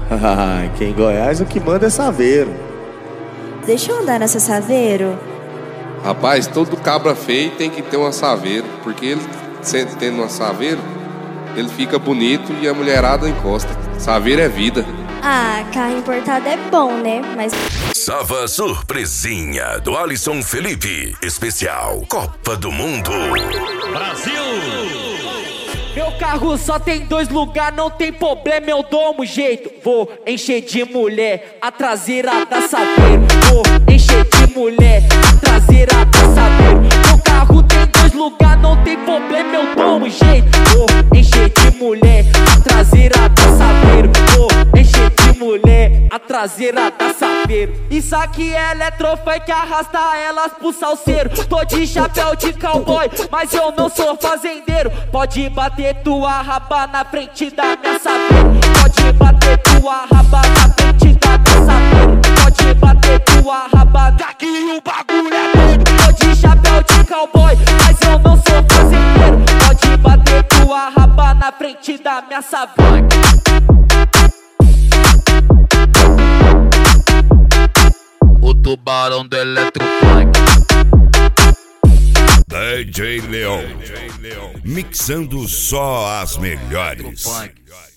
Aqui em Goiás o que manda é saveiro. Deixa eu andar nessa saveiro. Rapaz, todo cabra feio tem que ter uma saveiro, porque ele, tendo uma saveiro, ele fica bonito e a mulherada encosta. Saveiro é vida. Ah, carro importado é bom, né? Mas... Sava surpresinha do Alisson Felipe. Especial Copa do Mundo. Brasil! Meu carro só tem 2 lugares, não tem problema, eu dou um jeito. Vou encher de mulher, a traseira da saveiro. Vou encher de mulher, a traseira da saveiro. Meu carro tem 2 lugares, não tem problema, eu dou um jeito. Vou encher de mulher, a traseira da saveiro. Vou encher de mulher, a traseira da saveiro. Isso aqui é eletrofunk, arrasta elas pro salseiro. Tô de chapéu de cowboy, mas eu não sou fazendeiro. Pode bater tua raba na frente da minha saveiro. Pode bater tua raba na frente da minha saveiro. Pode bater tua raba, daqui o bagulho é doido. Tô de chapéu de cowboy, mas eu não sou fazendeiro. Pode bater tua raba na frente da minha saveiro. O tubarão do eletrofunk. DJ Leon, mixando só as melhores.